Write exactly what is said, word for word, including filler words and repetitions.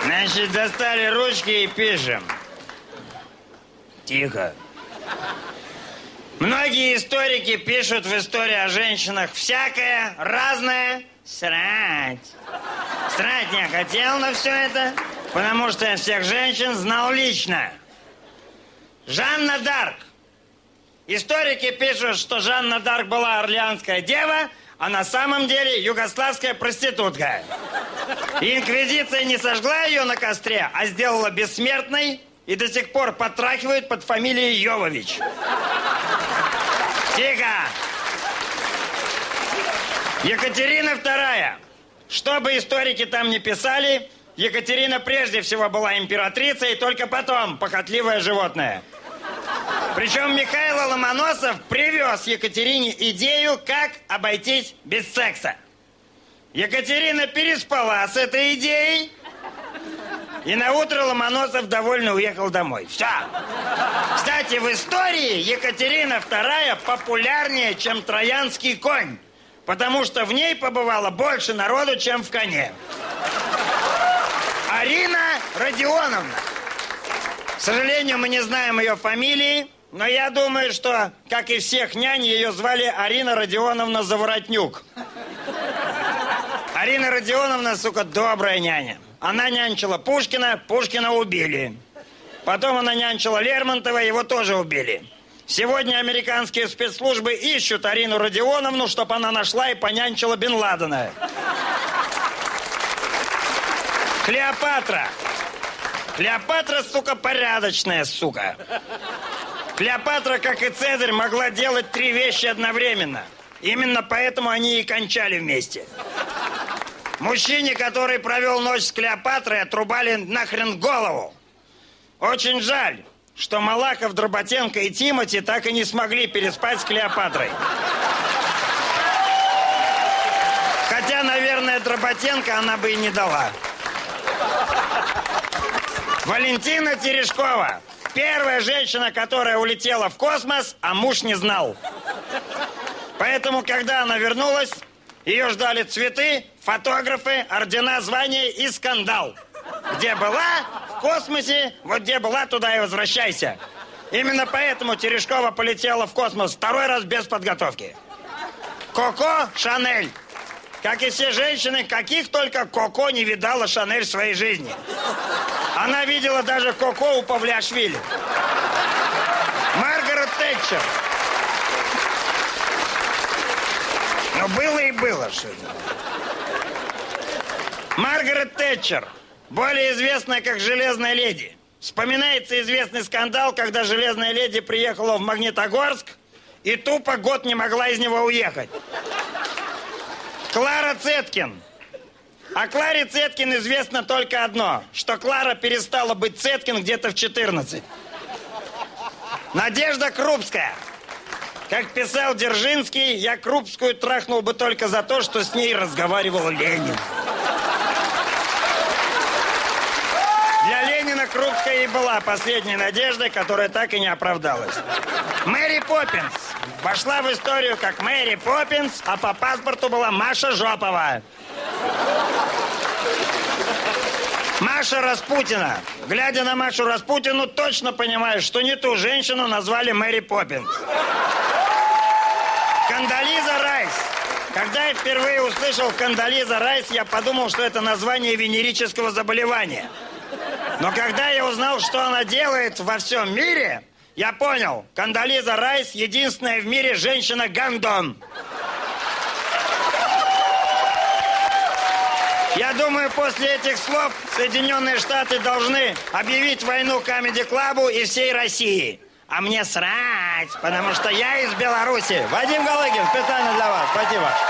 Значит, достали ручки и пишем. Тихо. Многие историки пишут в истории о женщинах всякое, разное. Срать. Срать не хотел на все это, потому что я всех женщин знал лично. Жанна Дарк. Историки пишут, что Жанна Дарк была орлеанская дева, а на самом деле югославская проститутка. И инквизиция не сожгла ее на костре, а сделала бессмертной и до сих пор потрахивает под фамилией Йовович. Тихо! Екатерина вторая. Что бы историки там ни писали, Екатерина прежде всего была императрицей, и только потом похотливое животное. Причем Михаил Ломоносов привез Екатерине идею, как обойтись без секса. Екатерина переспала с этой идеей, и наутро Ломоносов довольно уехал домой. Все. Кстати, в истории Екатерина вторая популярнее, чем троянский конь, потому что в ней побывало больше народу, чем в коне. Арина Родионовна. К сожалению, мы не знаем ее фамилии, но я думаю, что, как и всех нянь, ее звали Арина Родионовна Заворотнюк. Арина Родионовна, сука, добрая няня. Она нянчила Пушкина, Пушкина убили. Потом она нянчила Лермонтова, его тоже убили. Сегодня американские спецслужбы ищут Арину Родионовну, чтобы она нашла и понянчила Бен Ладена. Клеопатра. Клеопатра, сука, порядочная, сука. Клеопатра, как и Цезарь, могла делать три вещи одновременно. Именно поэтому они и кончали вместе. Мужчине, который провел ночь с Клеопатрой, отрубали нахрен голову. Очень жаль, что Малахов, Дроботенко и Тимати так и не смогли переспать с Клеопатрой. Хотя, наверное, Дроботенко она бы и не дала. Валентина Терешкова. Первая женщина, которая улетела в космос, а муж не знал. Поэтому, когда она вернулась, ее ждали цветы, фотографы, ордена, звания и скандал. Где была, в космосе, вот где была, туда и возвращайся. Именно поэтому Терешкова полетела в космос второй раз без подготовки. Коко Шанель. Как и все женщины, каких только Коко не видала Шанель в своей жизни. Она видела даже Коко у Павлиашвили. Маргарет Тэтчер. Ну, было и было, что это. Маргарет Тэтчер, более известная как Железная леди. Вспоминается известный скандал, когда Железная леди приехала в Магнитогорск и тупо год не могла из него уехать. Клара Цеткин. О Кларе Цеткин известно только одно, что Клара перестала быть Цеткин где-то в четырнадцать. Надежда Крупская. Как писал Дзержинский, я Крупскую трахнул бы только за то, что с ней разговаривал Ленин. Для Ленина Крупская и была последней надеждой, которая так и не оправдалась. Мэри Поппинс вошла в историю как Мэри Поппинс, а по паспорту была Маша Жопова. Маша Распутина. Глядя на Машу Распутину, точно понимаешь, что не ту женщину назвали Мэри Поппинс. Кондолиза Райс. Когда я впервые услышал Кондолиза Райс, я подумал, что это название венерического заболевания. Но когда я узнал, что она делает во всем мире, я понял, Кондолиза Райс единственная в мире женщина-гандон. Я думаю, после этих слов Соединенные Штаты должны объявить войну Камеди-клабу и всей России. А мне срать, потому что я из Беларуси. Вадим Галыгин, специально для вас. Спасибо.